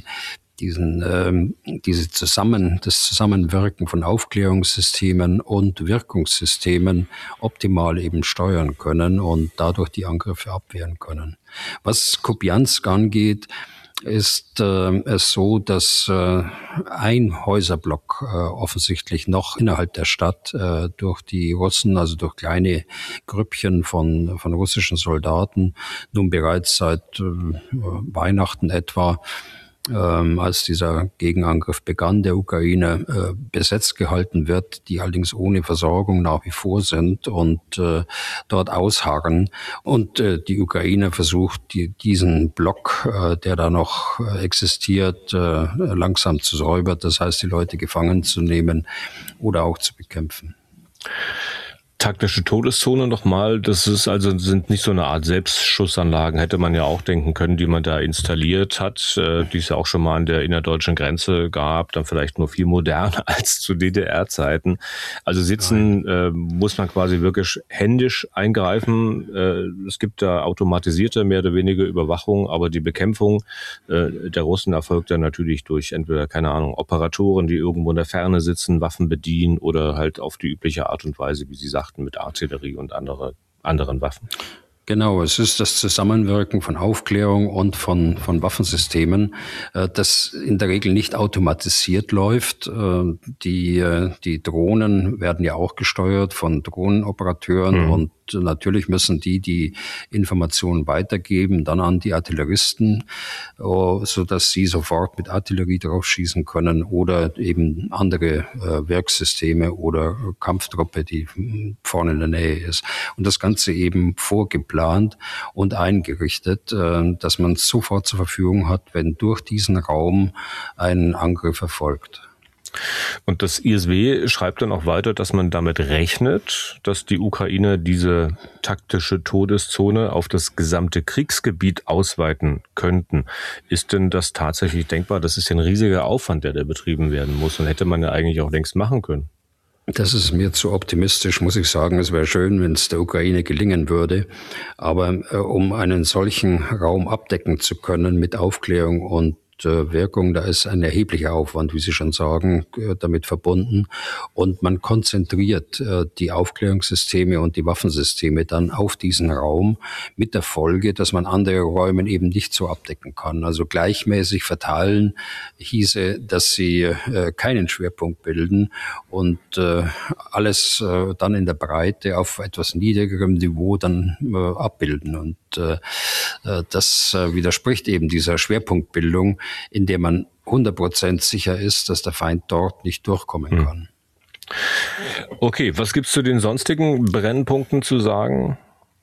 das Zusammenwirken von Aufklärungssystemen und Wirkungssystemen optimal eben steuern können und dadurch die Angriffe abwehren können. Was Kupiansk angeht, ist es so, dass ein Häuserblock offensichtlich noch innerhalb der Stadt durch die Russen, also durch kleine Grüppchen von russischen Soldaten, nun bereits seit Weihnachten etwa, als dieser Gegenangriff begann, der Ukraine besetzt gehalten wird, die allerdings ohne Versorgung nach wie vor sind und dort ausharren. Und die Ukraine versucht, diesen Block, der da noch existiert, langsam zu säubern, das heißt, die Leute gefangen zu nehmen oder auch zu bekämpfen. Taktische Todeszone nochmal, sind nicht so eine Art Selbstschussanlagen, hätte man ja auch denken können, die man da installiert hat, die es ja auch schon mal an der innerdeutschen Grenze gab, dann vielleicht nur viel moderner als zu DDR-Zeiten. Also muss man quasi wirklich händisch eingreifen. Es gibt da automatisierte, mehr oder weniger Überwachung, aber die Bekämpfung der Russen erfolgt dann natürlich durch entweder, keine Ahnung, Operatoren, die irgendwo in der Ferne sitzen, Waffen bedienen oder halt auf die übliche Art und Weise, wie Sie sagten, mit Artillerie und anderen Waffen. Genau, es ist das Zusammenwirken von Aufklärung und von Waffensystemen, das in der Regel nicht automatisiert läuft. Die Drohnen werden ja auch gesteuert von Drohnenoperateuren und natürlich müssen die Informationen weitergeben, dann an die Artilleristen, sodass sie sofort mit Artillerie drauf schießen können oder eben andere Werksysteme oder Kampftruppe, die vorne in der Nähe ist. Und das Ganze eben vorgeplant und eingerichtet, dass man es sofort zur Verfügung hat, wenn durch diesen Raum ein Angriff erfolgt. Und das ISW schreibt dann auch weiter, dass man damit rechnet, dass die Ukrainer diese taktische Todeszone auf das gesamte Kriegsgebiet ausweiten könnten. Ist denn das tatsächlich denkbar? Das ist ja ein riesiger Aufwand, der betrieben werden muss, und hätte man ja eigentlich auch längst machen können. Das ist mir zu optimistisch, muss ich sagen. Es wäre schön, wenn es der Ukraine gelingen würde. Aber um einen solchen Raum abdecken zu können mit Aufklärung und Wirkung, da ist ein erheblicher Aufwand, wie Sie schon sagen, damit verbunden. Und man konzentriert die Aufklärungssysteme und die Waffensysteme dann auf diesen Raum mit der Folge, dass man andere Räume eben nicht so abdecken kann. Also gleichmäßig verteilen hieße, dass sie keinen Schwerpunkt bilden und alles dann in der Breite auf etwas niedrigerem Niveau dann abbilden. Und das widerspricht eben dieser Schwerpunktbildung, in der man 100% sicher ist, dass der Feind dort nicht durchkommen kann. Okay, was gibt's zu den sonstigen Brennpunkten zu sagen?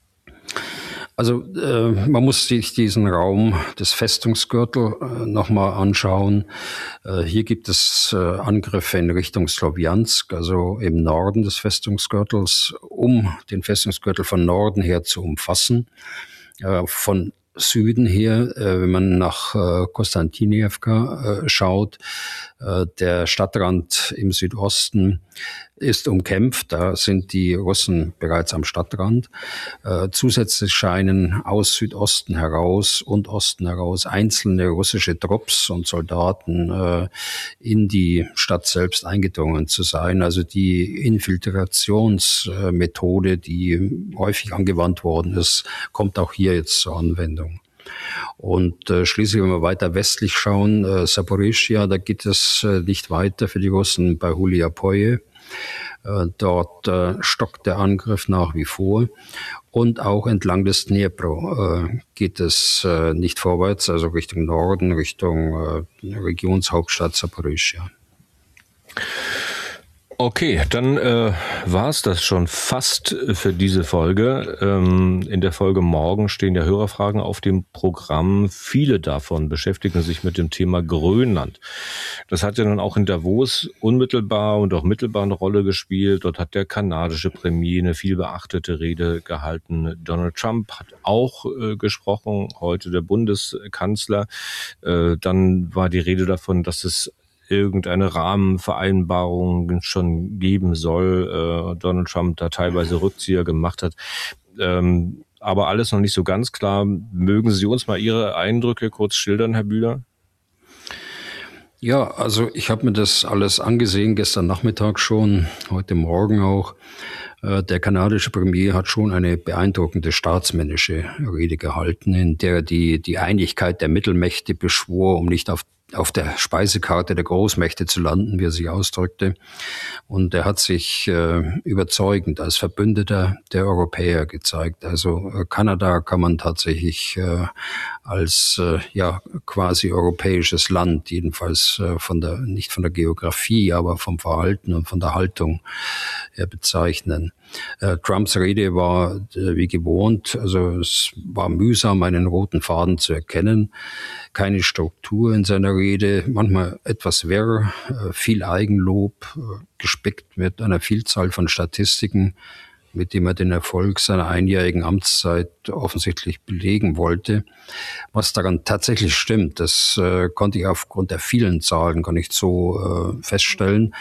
Also man muss sich diesen Raum des Festungsgürtels nochmal anschauen. Hier gibt es Angriffe in Richtung Slowiansk, also im Norden des Festungsgürtels, um den Festungsgürtel von Norden her zu umfassen. Von Süden her, wenn man nach Konstantinivka schaut. Der Stadtrand im Südosten ist umkämpft, da sind die Russen bereits am Stadtrand. Zusätzlich scheinen aus Südosten heraus und Osten heraus einzelne russische Trupps und Soldaten in die Stadt selbst eingedrungen zu sein. Also die Infiltrationsmethode, die häufig angewandt worden ist, kommt auch hier jetzt zur Anwendung. Und schließlich, wenn wir weiter westlich schauen, Saporischschja, da geht es nicht weiter für die Russen bei Huliapoje. Dort stockt der Angriff nach wie vor. Und auch entlang des Dnipro geht es nicht vorwärts, also Richtung Norden, Richtung Regionshauptstadt Saporischschja. Okay, dann war es das schon fast für diese Folge. In der Folge morgen stehen ja Hörerfragen auf dem Programm. Viele davon beschäftigen sich mit dem Thema Grönland. Das hat ja nun auch in Davos unmittelbar und auch mittelbar eine Rolle gespielt. Dort hat der kanadische Premier eine viel beachtete Rede gehalten. Donald Trump hat auch gesprochen, heute der Bundeskanzler. Dann war die Rede davon, dass es irgendeine Rahmenvereinbarung schon geben soll. Donald Trump da teilweise Rückzieher gemacht hat. Aber alles noch nicht so ganz klar. Mögen Sie uns mal Ihre Eindrücke kurz schildern, Herr Bühler? Ja, also ich habe mir das alles angesehen, gestern Nachmittag schon, heute Morgen auch. Der kanadische Premier hat schon eine beeindruckende staatsmännische Rede gehalten, in der er die Einigkeit der Mittelmächte beschwor, um nicht auf der Speisekarte der Großmächte zu landen, wie er sich ausdrückte. Und er hat sich überzeugend als Verbündeter der Europäer gezeigt. Also Kanada kann man tatsächlich als quasi europäisches Land, jedenfalls nicht von der Geografie, aber vom Verhalten und von der Haltung bezeichnen. Trumps Rede war wie gewohnt, also es war mühsam, einen roten Faden zu erkennen. Keine Struktur in seiner Rede, manchmal etwas wirr, viel Eigenlob, gespickt mit einer Vielzahl von Statistiken, mit dem er den Erfolg seiner einjährigen Amtszeit offensichtlich belegen wollte. Was daran tatsächlich stimmt, das konnte ich aufgrund der vielen Zahlen gar nicht so feststellen.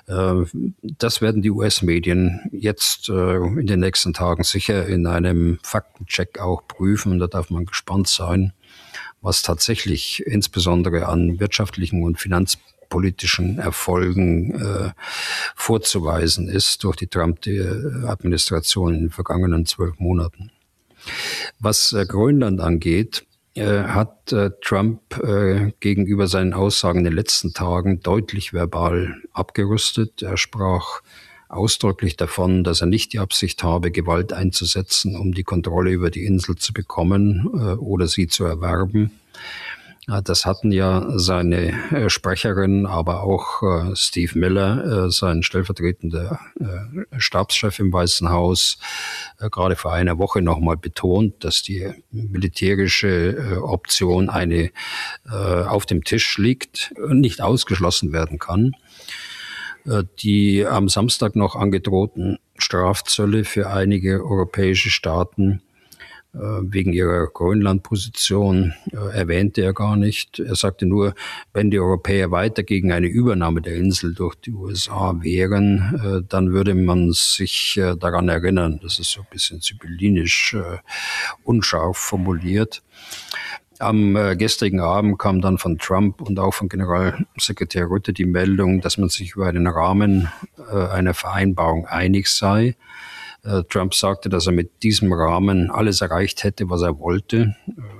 Das werden die US-Medien jetzt in den nächsten Tagen sicher in einem Faktencheck auch prüfen. Da darf man gespannt sein, was tatsächlich insbesondere an wirtschaftlichen und finanzpolitischen Erfolgen vorzuweisen ist durch die Trump-Administration in den vergangenen 12 Monaten. Was Grönland angeht, hat Trump gegenüber seinen Aussagen in den letzten Tagen deutlich verbal abgerüstet. Er sprach ausdrücklich davon, dass er nicht die Absicht habe, Gewalt einzusetzen, um die Kontrolle über die Insel zu bekommen oder sie zu erwerben. Das hatten ja seine Sprecherin, aber auch Steve Miller, sein stellvertretender Stabschef im Weißen Haus, gerade vor einer Woche nochmal betont, dass die militärische Option eine auf dem Tisch liegt, nicht ausgeschlossen werden kann. Die am Samstag noch angedrohten Strafzölle für einige europäische Staaten wegen ihrer Grönland-Position erwähnte er gar nicht. Er sagte nur, wenn die Europäer weiter gegen eine Übernahme der Insel durch die USA wären, dann würde man sich daran erinnern. Das ist so ein bisschen sibyllinisch unscharf formuliert. Am gestrigen Abend kam dann von Trump und auch von Generalsekretär Rutte die Meldung, dass man sich über den Rahmen einer Vereinbarung einig sei. Trump sagte, dass er mit diesem Rahmen alles erreicht hätte, was er wollte.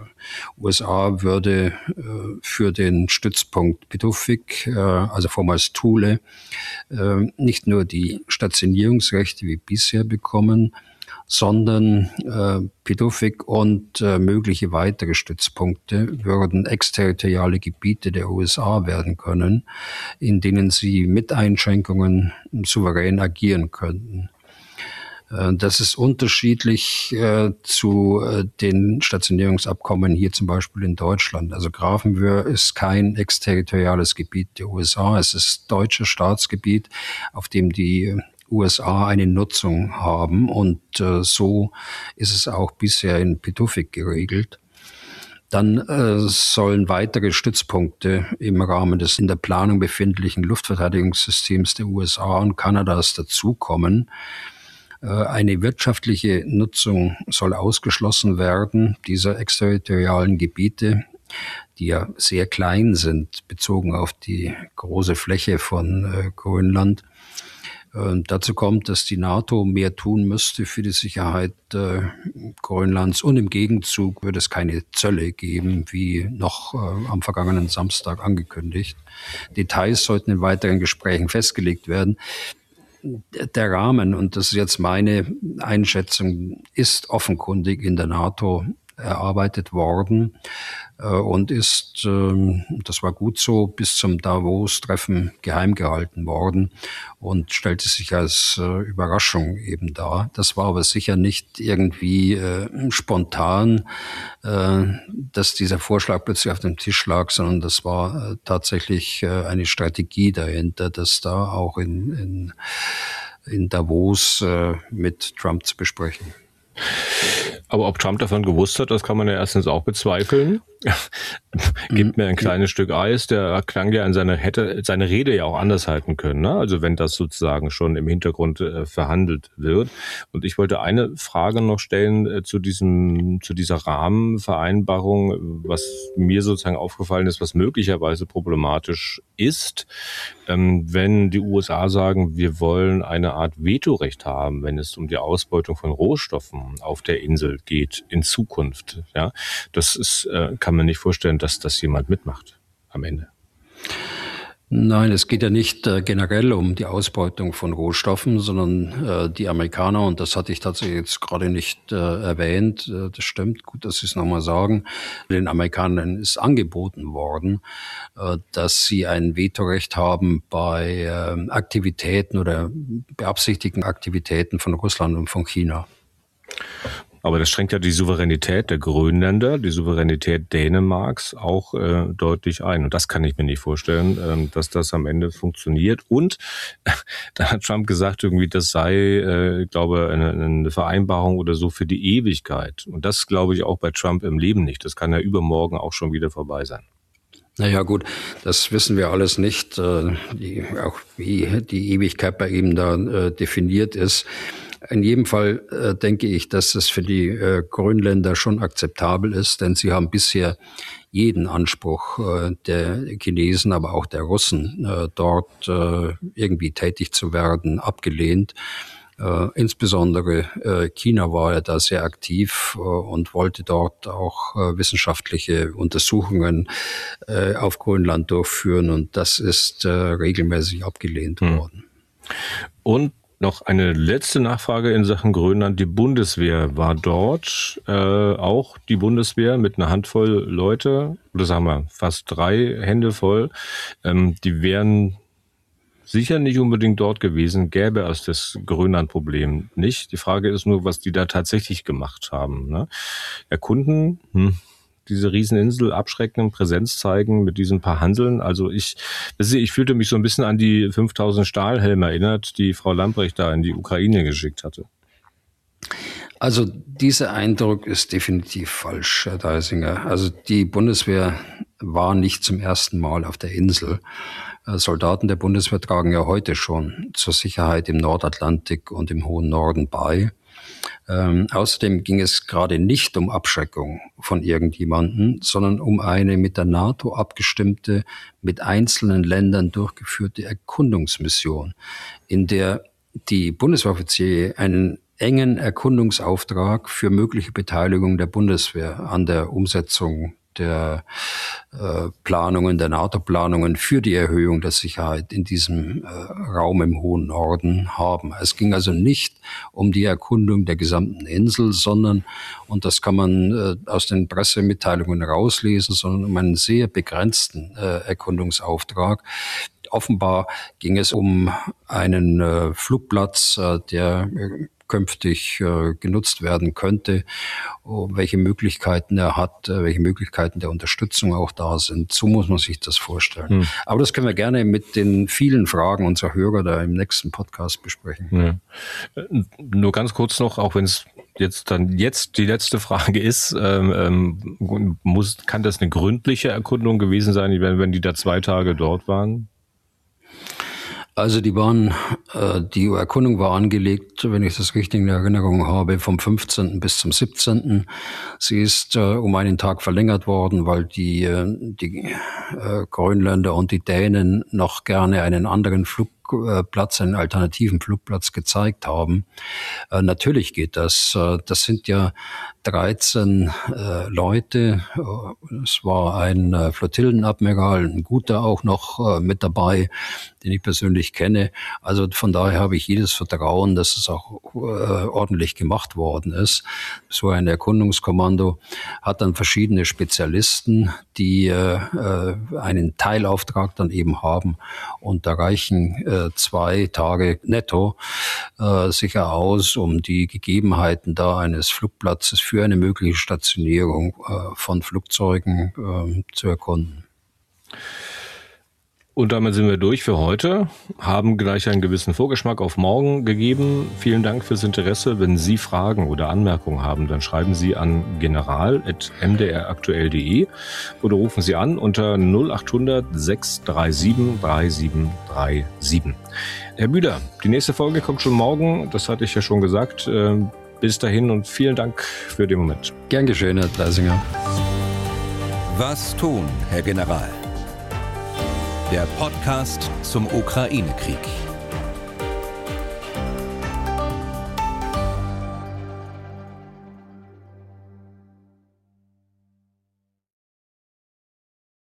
USA würde für den Stützpunkt Pituffik, also vormals Thule, nicht nur die Stationierungsrechte wie bisher bekommen, sondern Pituffik und mögliche weitere Stützpunkte würden exterritoriale Gebiete der USA werden können, in denen sie mit Einschränkungen souverän agieren könnten. Das ist unterschiedlich zu den Stationierungsabkommen hier zum Beispiel in Deutschland. Also Grafenwöhr ist kein exterritoriales Gebiet der USA. Es ist deutsches Staatsgebiet, auf dem die USA eine Nutzung haben. Und so ist es auch bisher in Pituffik geregelt. Dann sollen weitere Stützpunkte im Rahmen des in der Planung befindlichen Luftverteidigungssystems der USA und Kanadas dazukommen. Eine wirtschaftliche Nutzung soll ausgeschlossen werden dieser exterritorialen Gebiete, die ja sehr klein sind, bezogen auf die große Fläche von Grönland. Dazu kommt, dass die NATO mehr tun müsste für die Sicherheit Grönlands und im Gegenzug würde es keine Zölle geben, wie noch am vergangenen Samstag angekündigt. Details sollten in weiteren Gesprächen festgelegt werden. Der Rahmen, und das ist jetzt meine Einschätzung, ist offenkundig in der NATO erarbeitet worden und ist, das war gut so, bis zum Davos-Treffen geheim gehalten worden und stellte sich als Überraschung eben dar. Das war aber sicher nicht irgendwie spontan, dass dieser Vorschlag plötzlich auf dem Tisch lag, sondern das war tatsächlich eine Strategie dahinter, das da auch in Davos mit Trump zu besprechen. Aber ob Trump davon gewusst hat, das kann man ja erstens auch bezweifeln. Gibt mir ein kleines Stück Eis, der klang ja hätte seine Rede ja auch anders halten können, ne? Also wenn das sozusagen schon im Hintergrund verhandelt wird. Und ich wollte eine Frage noch stellen zu dieser Rahmenvereinbarung, was mir sozusagen aufgefallen ist, was möglicherweise problematisch ist, wenn die USA sagen, wir wollen eine Art Vetorecht haben, wenn es um die Ausbeutung von Rohstoffen auf der Insel geht in Zukunft. Ja, das ist, kann man nicht vorstellen, dass das jemand mitmacht am Ende. Nein, es geht ja nicht generell um die Ausbeutung von Rohstoffen, sondern die Amerikaner, und das hatte ich tatsächlich jetzt gerade nicht erwähnt, das stimmt, gut, dass Sie es nochmal sagen, den Amerikanern ist angeboten worden, dass sie ein Vetorecht haben bei Aktivitäten oder beabsichtigten Aktivitäten von Russland und von China. Aber das schränkt ja die Souveränität der Grönländer, die Souveränität Dänemarks auch deutlich ein. Und das kann ich mir nicht vorstellen, dass das am Ende funktioniert. Und da hat Trump gesagt, irgendwie, das sei, glaube eine Vereinbarung oder so für die Ewigkeit. Und das glaube ich auch bei Trump im Leben nicht. Das kann ja übermorgen auch schon wieder vorbei sein. Naja gut, das wissen wir alles nicht, auch wie die Ewigkeit bei ihm da definiert ist. In jedem Fall denke ich, dass es für die Grönländer schon akzeptabel ist, denn sie haben bisher jeden Anspruch der Chinesen, aber auch der Russen, dort irgendwie tätig zu werden, abgelehnt. Insbesondere China war ja da sehr aktiv und wollte dort auch wissenschaftliche Untersuchungen auf Grönland durchführen, und das ist regelmäßig abgelehnt worden. Und noch eine letzte Nachfrage in Sachen Grönland. Die Bundeswehr war dort, auch die Bundeswehr mit einer Handvoll Leute, oder sagen wir fast 3 Hände voll. Die wären sicher nicht unbedingt dort gewesen, gäbe es das Grönland-Problem nicht. Die Frage ist nur, was die da tatsächlich gemacht haben. Ne? Erkunden, diese Rieseninsel abschrecken, Präsenz zeigen mit diesen paar Hanseln. Also ich fühlte mich so ein bisschen an die 5000 Stahlhelme erinnert, die Frau Lambrecht da in die Ukraine geschickt hatte. Also dieser Eindruck ist definitiv falsch, Herr Deisinger. Also die Bundeswehr war nicht zum ersten Mal auf der Insel. Soldaten der Bundeswehr tragen ja heute schon zur Sicherheit im Nordatlantik und im hohen Norden bei. Außerdem ging es gerade nicht um Abschreckung von irgendjemanden, sondern um eine mit der NATO abgestimmte, mit einzelnen Ländern durchgeführte Erkundungsmission, in der die Bundeswehroffiziere einen engen Erkundungsauftrag für mögliche Beteiligung der Bundeswehr an der Umsetzung der Planungen, der NATO-Planungen für die Erhöhung der Sicherheit in diesem Raum im hohen Norden haben. Es ging also nicht um die Erkundung der gesamten Insel, sondern, und das kann man aus den Pressemitteilungen rauslesen, sondern um einen sehr begrenzten Erkundungsauftrag. Offenbar ging es um einen Flugplatz, der künftig genutzt werden könnte, welche Möglichkeiten er hat, welche Möglichkeiten der Unterstützung auch da sind. So muss man sich das vorstellen. Aber das können wir gerne mit den vielen Fragen unserer Hörer da im nächsten Podcast besprechen. Ja. Nur ganz kurz noch, auch wenn es Jetzt die letzte Frage ist, kann das eine gründliche Erkundung gewesen sein, wenn die da 2 Tage dort waren? Also die Erkundung war angelegt, wenn ich das richtig in Erinnerung habe, vom 15. bis zum 17. Sie ist um einen Tag verlängert worden, weil die Grönländer und die Dänen noch gerne einen anderen einen alternativen Flugplatz gezeigt haben. Natürlich geht das. Das sind ja 13 Leute. Es war ein Flottillenadmiral, ein guter auch noch mit dabei, den ich persönlich kenne. Also von daher habe ich jedes Vertrauen, dass es auch ordentlich gemacht worden ist. So ein Erkundungskommando hat dann verschiedene Spezialisten, die einen Teilauftrag dann eben haben, und da reichen 2 Tage netto sicher aus, um die Gegebenheiten da eines Flugplatzes für eine mögliche Stationierung von Flugzeugen zu erkunden. Und damit sind wir durch für heute, haben gleich einen gewissen Vorgeschmack auf morgen gegeben. Vielen Dank fürs Interesse. Wenn Sie Fragen oder Anmerkungen haben, dann schreiben Sie an general@mdraktuell.de oder rufen Sie an unter 0800 637 3737. Herr Bühler, die nächste Folge kommt schon morgen, das hatte ich ja schon gesagt. Bis dahin und vielen Dank für den Moment. Gern geschehen, Herr Deisinger. Was tun, Herr General? Der Podcast zum Ukraine-Krieg.